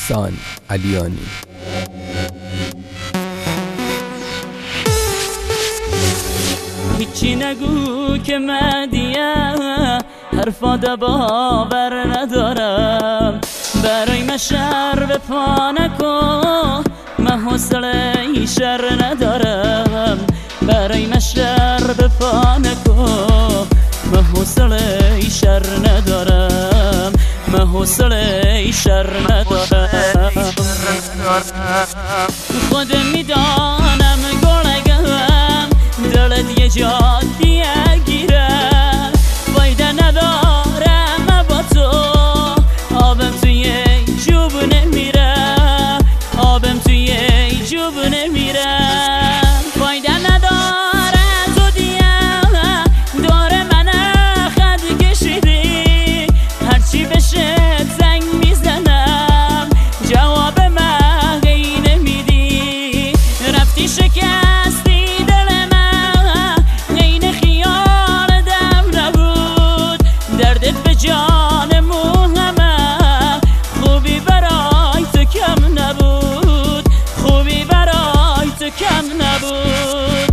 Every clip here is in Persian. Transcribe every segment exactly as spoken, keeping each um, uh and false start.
احسان علیانی. هیچی نگو که مدیه حرفات باور ندارم، برای من شر به پا نکن، من حوصله شر ندارم، برای من شر به پا نکن، من حوصله شر ندارم، من حوصله شر ندارم. خود میدانم گلگم دلت یه جا دیگه گیره، فایده ندارم با تو، آبم توی جوب نمیره، آبم توی جوب نمیره، فایده نداره تو دیگه دور من خد کشیدی، هرچی بشه زنگ میزنم جواب من گی نمیدی، رفتی شکستی دل من عین خیال دم نبود، دردت به جان موهمه، خوبی برای تو کم نبود، خوبی برای تو کم نبود.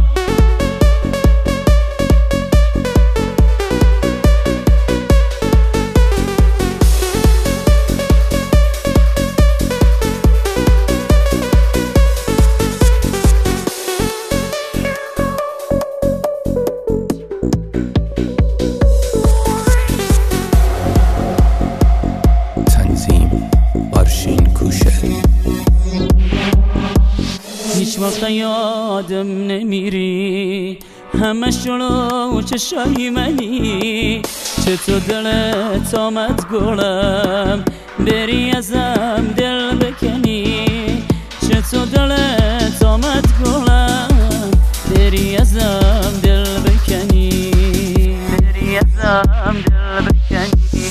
هیچ وقت یادم نمیری، همه شلو چشای منی، چطور دلت آمد گلم بری ازم دل بکنی، چطور دلت آمد گلم بری ازم دل بکنی، بری ازم دل بکنی.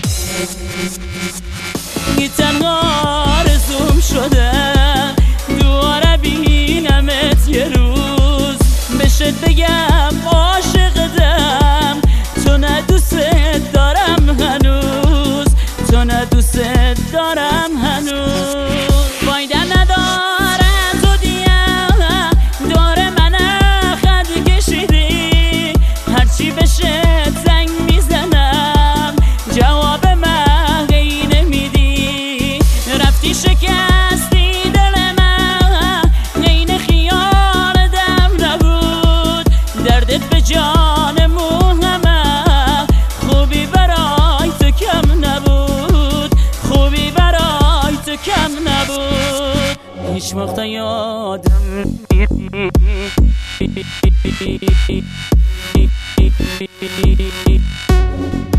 این تنها آرزوم شده دوباره بینمت یه روز، بشت بگم عاشقتم، تو نه دوست دارم هنوز، تو نه دوست دارم هنوز، فایده نداره تو دیگه دور من خد کشیدی، هرچی بشه زنگ میزنم جواب من گی نمیدی، رفتی شکستی به جان موهمه، خوبی برای تو کم نبود، خوبی برای تو کم نبود. هیچ وقت یادم نمیری